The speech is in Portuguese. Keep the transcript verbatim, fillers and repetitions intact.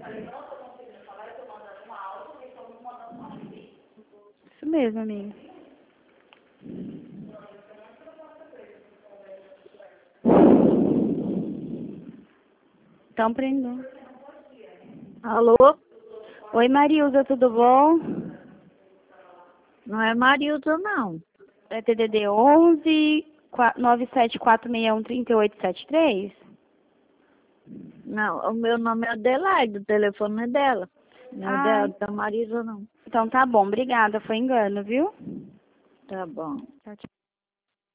Isso mesmo, amiga. Estão prendendo. Alô? Oi, Marilza, tudo bom? Não é Marilza, não. É T D D onze, nove sete quatro seis um, três oito sete três? Não, o meu nome é Adelaide, o telefone é dela. Não é Ai, dela, da Marisa, não. então tá bom, obrigada, foi engano, viu? Tá bom. Tchau, tchau.